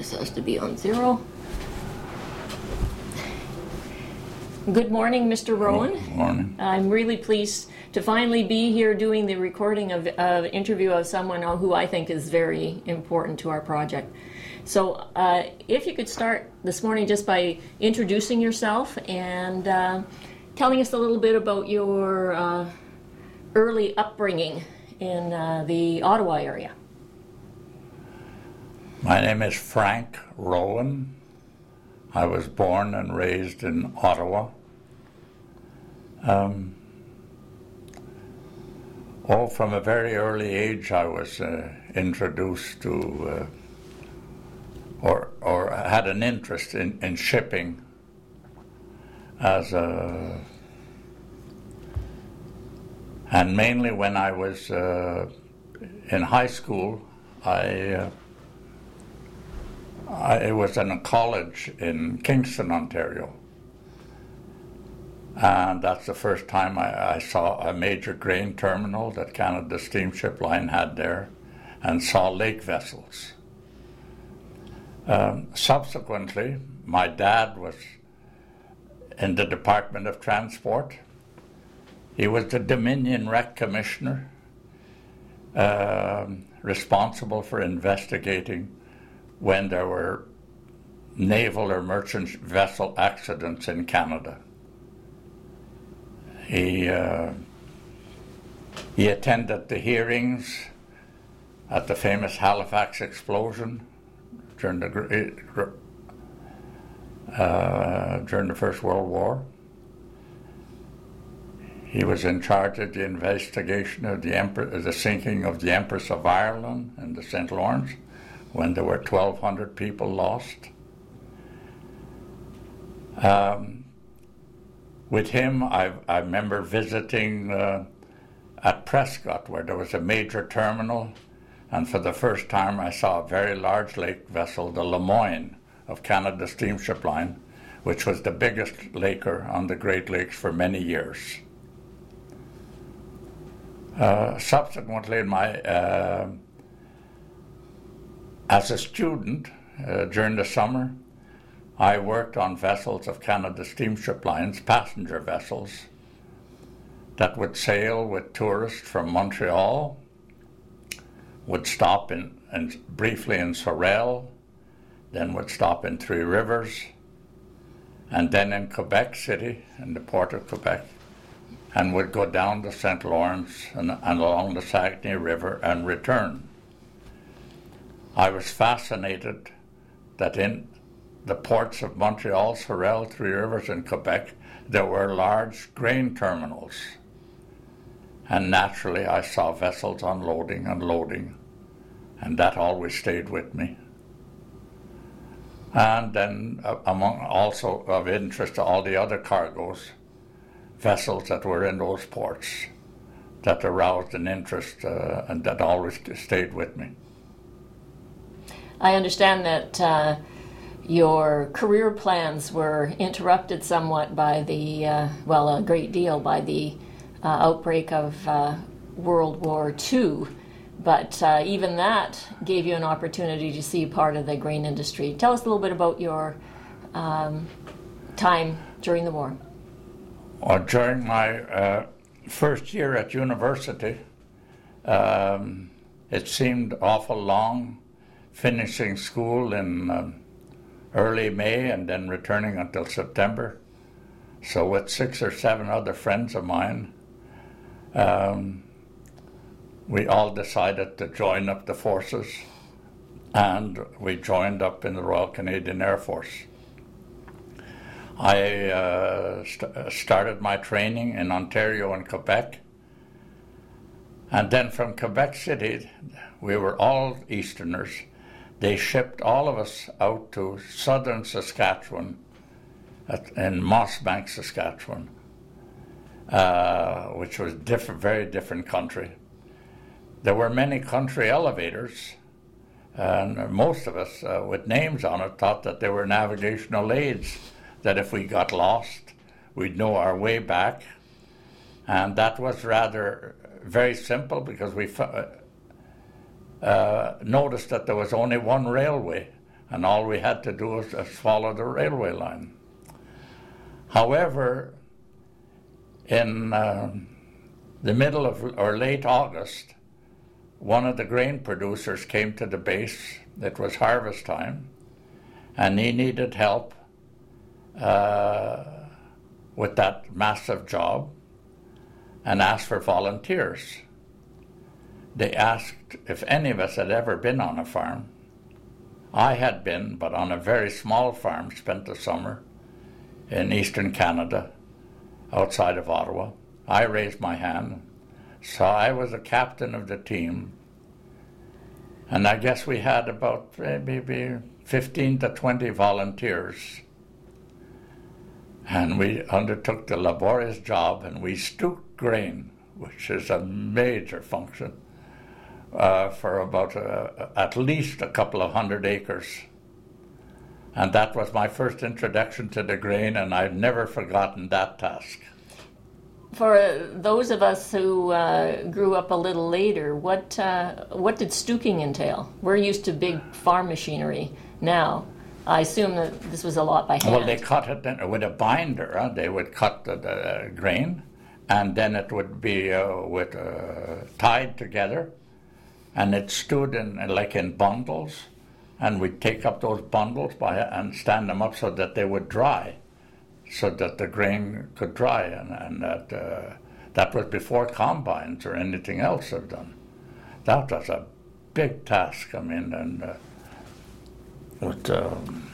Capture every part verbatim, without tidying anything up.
This has to be on zero. Good morning, Mister Rowan. Good morning. I'm really pleased to finally be here doing the recording of an uh, interview of someone who I think is very important to our project. So uh, if you could start this morning just by introducing yourself and uh, telling us a little bit about your uh, early upbringing in uh, the Ottawa area. My name is Frank Rowan. I was born and raised in Ottawa. Um, oh, from a very early age I was uh, introduced to, uh, or, or had an interest in, in shipping as a, and mainly when I was uh, in high school, I uh, I was in a college in Kingston, Ontario, and that's the first time I, I saw a major grain terminal that Canada Steamship Line had there, and saw lake vessels. Um, subsequently, my dad was in the Department of Transport. He was the Dominion Wreck Commissioner, uh, responsible for investigating when there were naval or merchant vessel accidents in Canada. He, uh, he attended the hearings at the famous Halifax explosion during the, uh, during the First World War. He was in charge of the investigation of the, Empress, the sinking of the Empress of Ireland and the Saint Lawrence, when there were twelve hundred people lost. Um, with him, I, I remember visiting uh, at Prescott, where there was a major terminal, and for the first time I saw a very large lake vessel, the Lemoyne of Canada Steamship Line, which was the biggest laker on the Great Lakes for many years. Uh, subsequently, in my uh, As a student, uh, during the summer, I worked on vessels of Canada Steamship Lines, passenger vessels, that would sail with tourists from Montreal, would stop in, in briefly in Sorel, then would stop in Three Rivers, and then in Quebec City, in the port of Quebec, and would go down the Saint Lawrence and, and along the Saguenay River and return. I was fascinated that in the ports of Montreal, Sorel, Three Rivers, and Quebec, there were large grain terminals. And naturally, I saw vessels unloading and loading, and that always stayed with me. And then, uh, among also of interest to all the other cargoes, vessels that were in those ports, that aroused an interest uh, and that always stayed with me. I understand that uh, your career plans were interrupted somewhat by the, uh, well, a great deal by the uh, outbreak of uh, World War Two, but uh, even that gave you an opportunity to see part of the grain industry. Tell us a little bit about your um, time during the war. Well, during my uh, first year at university, um, it seemed awful long, finishing school in um, early May and then returning until September. So with six or seven other friends of mine, um, we all decided to join up the forces, and we joined up in the Royal Canadian Air Force. I uh, st- started my training in Ontario and Quebec, and then from Quebec City, we were all Easterners. They shipped all of us out to southern Saskatchewan, at, in Mossbank, Saskatchewan, uh, which was different, very different country. There were many country elevators, and most of us uh, with names on it thought that they were navigational aids, that if we got lost, we'd know our way back. And that was rather very simple because we uh, noticed that there was only one railway and all we had to do was just follow the railway line. However, in uh, the middle of or late August, one of the grain producers came to the base. It was harvest time, and he needed help uh, with that massive job and asked for volunteers. They asked if any of us had ever been on a farm. I had been, but on a very small farm, spent the summer in eastern Canada, outside of Ottawa. I raised my hand, so I was the captain of the team, and I guess we had about maybe fifteen to twenty volunteers, and we undertook the laborious job, and we stooked grain, which is a major function, uh, for about uh, at least a couple of hundred acres. And that was my first introduction to the grain, and I've never forgotten that task. For uh, those of us who uh, grew up a little later, what uh, what did stooking entail? We're used to big farm machinery now. I assume that this was a lot by hand. Well, they cut it with a binder. Huh? They would cut the, the grain, and then it would be uh, with uh, tied together, and it stood in like in bundles. And we'd take up those bundles by, and stand them up so that they would dry, so that the grain could dry, and, and that uh, that was before combines or anything else I've done. That was a big task. I mean, and uh, with, um,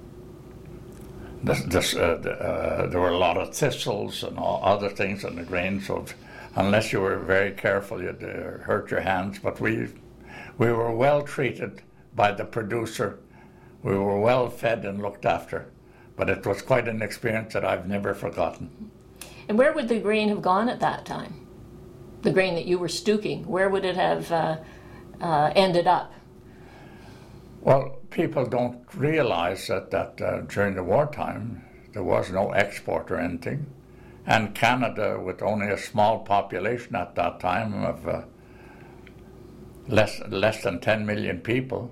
this, this, uh, the, uh, there were a lot of thistles and all other things in the grain, so if, unless you were very careful, you'd uh, hurt your hands. But we we were well treated by the producer. We were well fed and looked after, but it was quite an experience that I've never forgotten. And where would the grain have gone at that time? The grain that you were stooking, where would it have uh, uh, ended up? Well, people don't realize that, that uh, during the wartime there was no export or anything, and Canada, with only a small population at that time of uh, less, less than ten million people,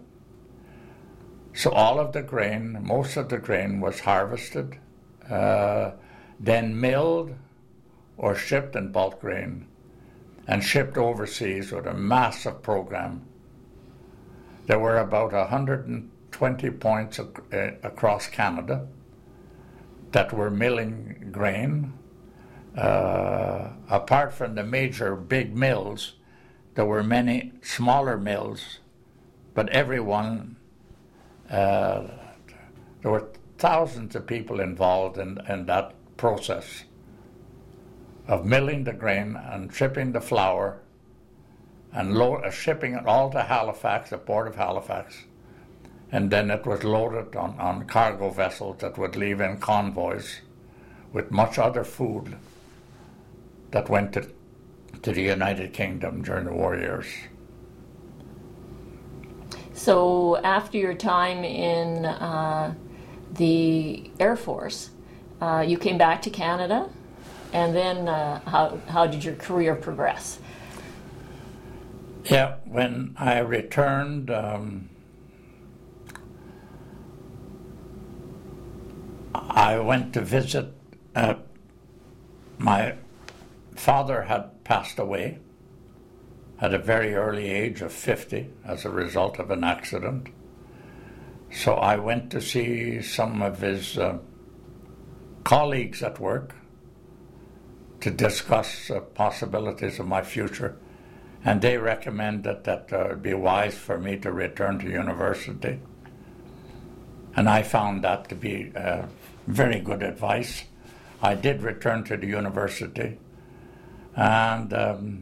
so all of the grain, most of the grain was harvested, uh, then milled or shipped in bulk grain and shipped overseas with a massive program. There were about one hundred twenty points ac- across Canada that were milling grain. Uh, apart from the major big mills, there were many smaller mills, but everyone Uh, there were thousands of people involved in, in that process of milling the grain and shipping the flour and lo- uh, shipping it all to Halifax, the port of Halifax. And then it was loaded on, on cargo vessels that would leave in convoys with much other food that went to, to the United Kingdom during the war years. So after your time in uh, the Air Force, uh, you came back to Canada, and then uh, how, how did your career progress? Yeah, when I returned, um, I went to visit. Uh, my father had passed away at a very early age of fifty as a result of an accident. So I went to see some of his uh, colleagues at work to discuss uh, possibilities of my future, and they recommended that uh, it would be wise for me to return to university. And I found that to be uh, very good advice. I did return to the university, and um,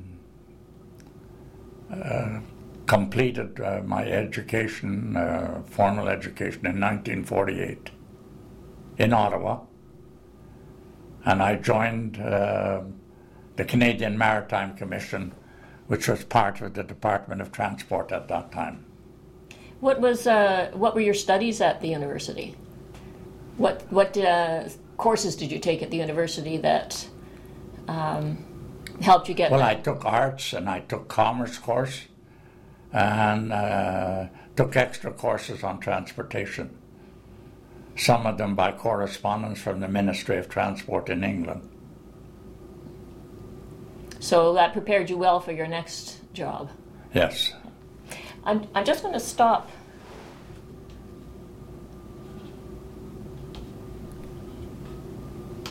Uh, completed uh, my education, uh, formal education, in nineteen forty-eight in Ottawa. And I joined uh, the Canadian Maritime Commission, which was part of the Department of Transport at that time. What was uh, what were your studies at the university? What what uh, courses did you take at the university that um, helped you get Well, that? I took arts and I took commerce course, and uh, took extra courses on transportation, some of them by correspondence from the Ministry of Transport in England. So that prepared you well for your next job. Yes. I'm, I'm just going to stop